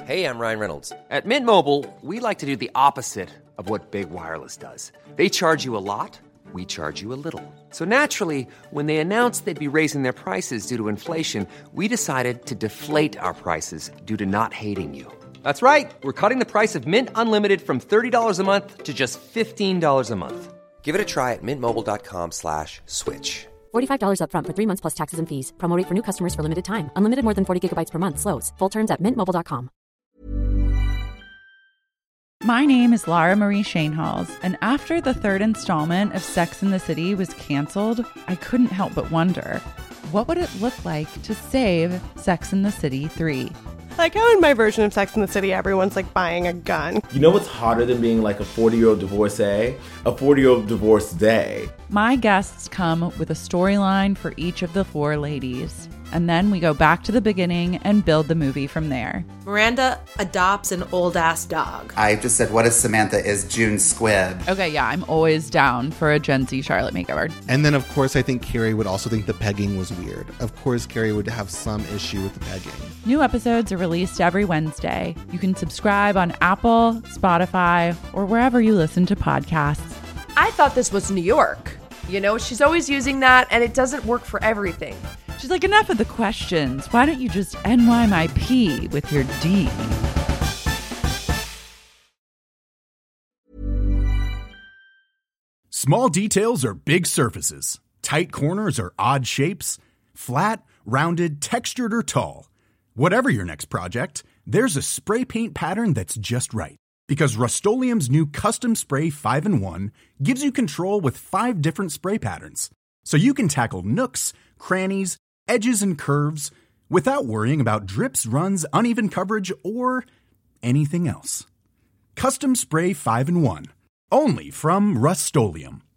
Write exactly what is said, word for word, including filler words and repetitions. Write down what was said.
Hey, I'm Ryan Reynolds. At Mint Mobile, we like to do the opposite of what Big Wireless does. They charge you a lot, we charge you a little. So naturally, when they announced they'd be raising their prices due to inflation, we decided to deflate our prices due to not hating you. That's right. We're cutting the price of Mint Unlimited from thirty dollars a month to just fifteen dollars a month. Give it a try at mintmobile.com slash switch. forty-five dollars up front for three months plus taxes and fees. Promo rate for new customers for limited time. Unlimited more than forty gigabytes per month. Slows full terms at mint mobile dot com. My name is Lara Marie Shainhalls, and after the third installment of Sex and the City was canceled, I couldn't help but wonder, what would it look like to save Sex and the City three? Like how in my version of Sex and the City, everyone's like buying a gun. You know what's harder than being like a forty-year-old divorcee? A forty-year-old divorcee. My guests come with a storyline for each of the four ladies. And then we go back to the beginning and build the movie from there. Miranda adopts an old-ass dog. I just said, what if Samantha is June Squibb? Okay, yeah, I'm always down for a Gen Z Charlotte makeover. And then, of course, I think Carrie would also think the pegging was weird. Of course, Carrie would have some issue with the pegging. New episodes are released every Wednesday. You can subscribe on Apple, Spotify, or wherever you listen to podcasts. I thought this was New York. You know, she's always using that, and it doesn't work for everything. She's like, enough of the questions. Why don't you just N Y my P with your D? Small details are big surfaces. Tight corners are odd shapes. Flat, rounded, textured, or tall. Whatever your next project, there's a spray paint pattern that's just right. Because Rust-Oleum's new Custom Spray five in one gives you control with five different spray patterns. So you can tackle nooks, crannies, edges, and curves without worrying about drips, runs, uneven coverage, or anything else. Custom Spray five in one. Only from Rust-Oleum.